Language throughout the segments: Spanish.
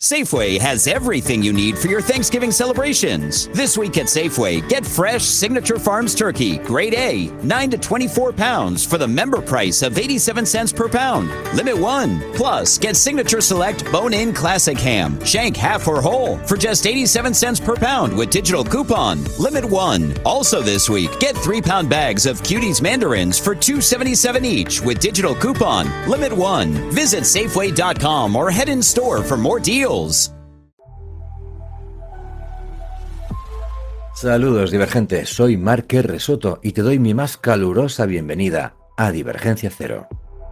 Safeway has everything you need for your Thanksgiving celebrations. This week at Safeway, get fresh Signature Farms turkey, grade A, 9 to 24 pounds for the member price of 87 cents per pound. Limit 1. Plus, get Signature Select Bone-In Classic Ham, shank half or whole for just 87 cents per pound with digital coupon. Limit 1. Also this week, get 3-pound bags of Cuties Mandarins for $2.77 each with digital coupon. Limit 1. Visit Safeway.com or head in store for more deals. Saludos divergentes, soy Márquez Resoto y te doy mi más calurosa bienvenida a Divergencia Cero.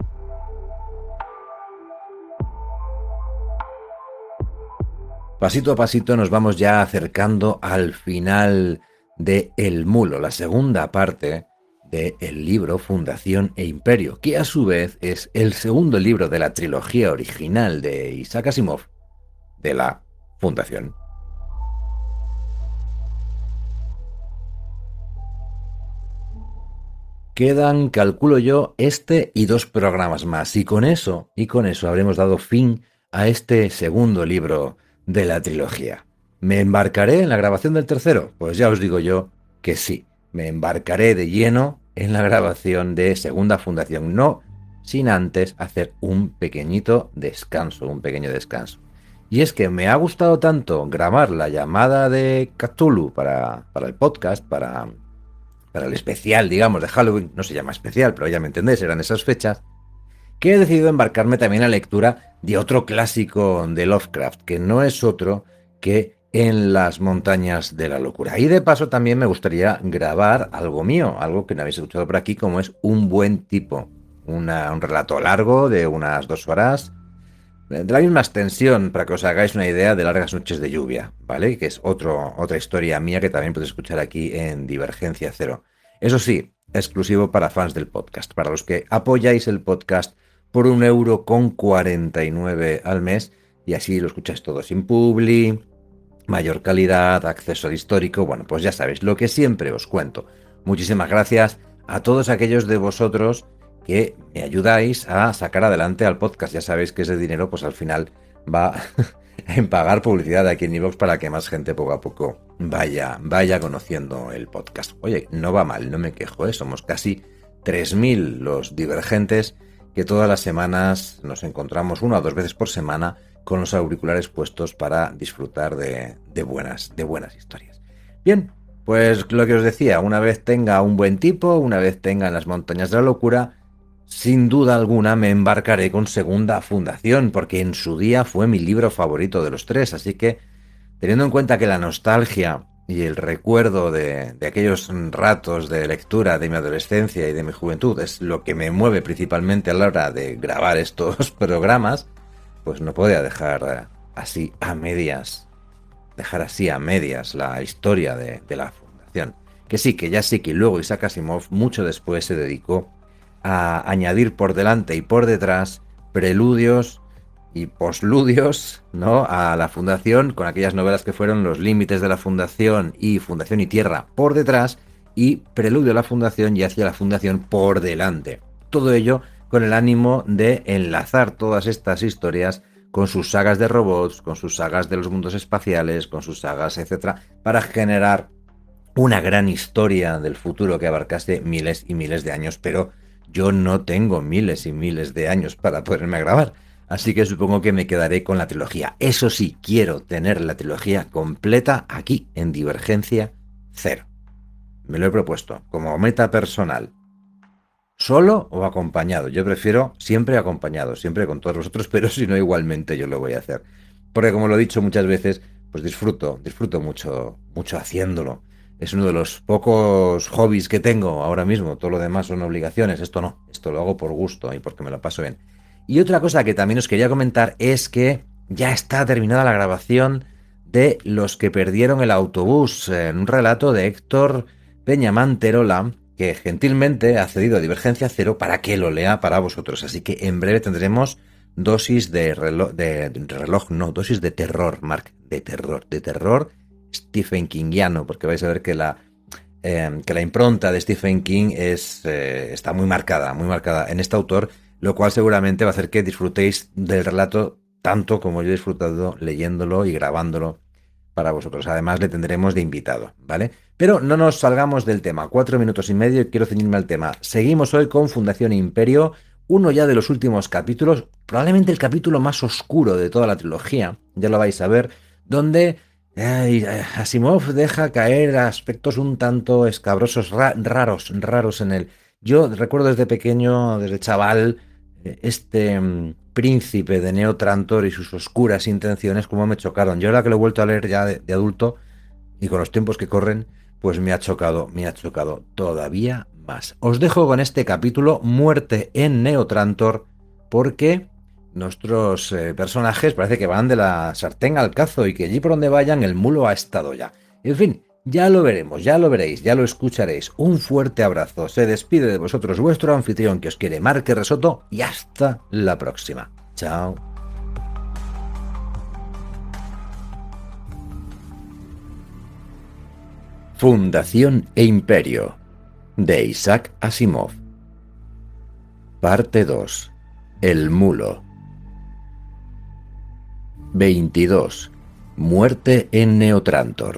Pasito a pasito nos vamos ya acercando al final de El Mulo, la segunda parte del libro Fundación e Imperio, que a su vez es el segundo libro de la trilogía original de Isaac Asimov de la Fundación. Quedan, calculo yo, este y 2 programas más, y con eso habremos dado fin a este segundo libro de la trilogía. ¿Me embarcaré en la grabación del tercero? Pues ya os digo yo que sí, me embarcaré de lleno en la grabación de Segunda Fundación, no sin antes hacer un pequeño descanso. Y es que me ha gustado tanto grabar la llamada de Cthulhu para el podcast, para el especial, digamos, de Halloween, no se llama especial, pero ya me entendéis, eran esas fechas, que he decidido embarcarme también a la lectura de otro clásico de Lovecraft, que no es otro que En las montañas de la locura. Y de paso también me gustaría grabar algo mío, algo que no habéis escuchado por aquí, como es Un buen tipo, un relato largo de unas 2 horas, de la misma extensión, para que os hagáis una idea, de Largas noches de lluvia, ¿vale? Que es otra historia mía que también podéis escuchar aquí en Divergencia Cero. Eso sí, exclusivo para fans del podcast, para los que apoyáis el podcast por 1,49 € al mes, y así lo escucháis todo sin publi, mayor calidad, acceso al histórico, bueno, pues ya sabéis, lo que siempre os cuento. Muchísimas gracias a todos aquellos de vosotros que me ayudáis a sacar adelante al podcast. Ya sabéis que ese dinero pues al final va en pagar publicidad aquí en iVoox para que más gente poco a poco vaya conociendo el podcast. Oye, no va mal, no me quejo, ¿eh? Somos casi 3.000 los divergentes que todas las semanas nos encontramos 1 o 2 veces por semana con los auriculares puestos para disfrutar de buenas historias. Bien, pues lo que os decía, una vez tenga Un buen tipo, una vez tenga En las montañas de la locura, sin duda alguna me embarcaré con Segunda Fundación, porque en su día fue mi libro favorito de los 3, así que teniendo en cuenta que la nostalgia y el recuerdo de aquellos ratos de lectura de mi adolescencia y de mi juventud es lo que me mueve principalmente a la hora de grabar estos programas, pues no podía dejar así a medias la historia de la Fundación. Que sí, que luego Isaac Asimov mucho después se dedicó a añadir por delante y por detrás preludios y posludios, ¿no?, a la Fundación, con aquellas novelas que fueron Los límites de la Fundación y Fundación y Tierra por detrás, y Preludio a la Fundación y Hacia la Fundación por delante. Todo ello con el ánimo de enlazar todas estas historias con sus sagas de robots, con sus sagas de los mundos espaciales, con sus sagas, etcétera, para generar una gran historia del futuro que abarcase miles y miles de años, pero yo no tengo miles y miles de años para poderme grabar, así que supongo que me quedaré con la trilogía. Eso sí, quiero tener la trilogía completa aquí en Divergencia Cero. Me lo he propuesto como meta personal. ¿Solo o acompañado? Yo prefiero siempre acompañado, siempre con todos vosotros, pero si no, igualmente yo lo voy a hacer. Porque como lo he dicho muchas veces, pues disfruto mucho haciéndolo. Es uno de los pocos hobbies que tengo ahora mismo. Todo lo demás son obligaciones. Esto no, esto lo hago por gusto y porque me lo paso bien. Y otra cosa que también os quería comentar es que ya está terminada la grabación de Los que perdieron el autobús, en un relato de Héctor Peñamanterola, que gentilmente ha cedido a Divergencia Cero para que lo lea para vosotros. Así que en breve tendremos dosis de terror, Mark, de terror Stephen Kingiano, porque vais a ver que la impronta de Stephen King está muy marcada en este autor, lo cual seguramente va a hacer que disfrutéis del relato tanto como yo he disfrutado leyéndolo y grabándolo para vosotros. Además, le tendremos de invitado, ¿vale? Pero no nos salgamos del tema. 4 minutos y medio y quiero ceñirme al tema. Seguimos hoy con Fundación Imperio, uno ya de los últimos capítulos, probablemente el capítulo más oscuro de toda la trilogía, ya lo vais a ver, donde Asimov deja caer aspectos un tanto escabrosos, raros en él. Yo recuerdo desde pequeño, desde chaval, este príncipe de Neo Trantor y sus oscuras intenciones, como me chocaron. Yo ahora que lo he vuelto a leer ya de adulto y con los tiempos que corren, pues me ha chocado todavía más. Os dejo con este capítulo, Muerte en Neo Trantor, porque nuestros personajes parece que van de la sartén al cazo y que allí por donde vayan el mulo ha estado ya. En fin, ya lo veremos, ya lo veréis, ya lo escucharéis. Un fuerte abrazo. Se despide de vosotros vuestro anfitrión que os quiere, Marque Resoto, y hasta la próxima. Chao. Fundación e Imperio, de Isaac Asimov. Parte 2. El mulo. 22. Muerte en Neo Trantor.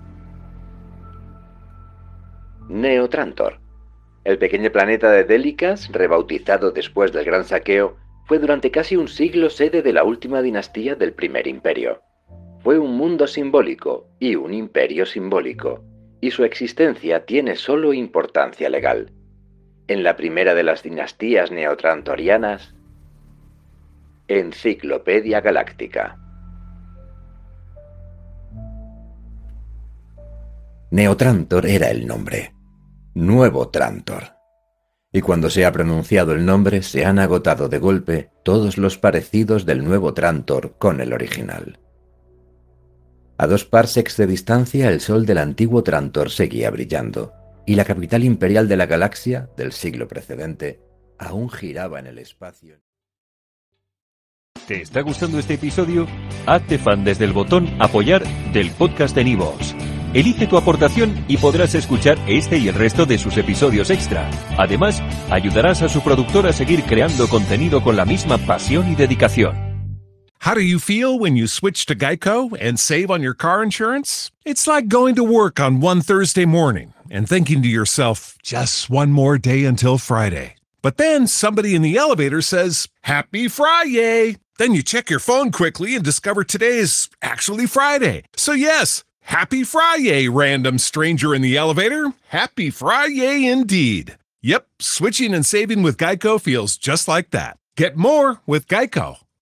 Neo Trantor. El pequeño planeta de Delikas, rebautizado después del Gran Saqueo, fue durante casi un siglo sede de la última dinastía del Primer Imperio. Fue un mundo simbólico y un imperio simbólico, y su existencia tiene solo importancia legal. En la primera de las dinastías neotrantorianas, Enciclopedia Galáctica. Neo Trantor era el nombre. Nuevo Trantor. Y cuando se ha pronunciado el nombre, se han agotado de golpe todos los parecidos del nuevo Trantor con el original. A 2 parsecs de distancia, el sol del antiguo Trantor seguía brillando, y la capital imperial de la galaxia, del siglo precedente, aún giraba en el espacio. ¿Te está gustando este episodio? Hazte fan desde el botón Apoyar del podcast de Nivos. Elige tu aportación y podrás escuchar este y el resto de sus episodios extra. Además, ayudarás a su productor a seguir creando contenido con la misma pasión y dedicación. How do you feel when you switch to Geico and save on your car insurance? It's like going to work on one Thursday morning and thinking to yourself, just one more day until Friday. But then somebody in the elevator says, Happy Friday! Then you check your phone quickly and discover today is actually Friday. So yes, Happy Friday, random stranger in the elevator. Happy Friday indeed. Yep, switching and saving with Geico feels just like that. Get more with Geico.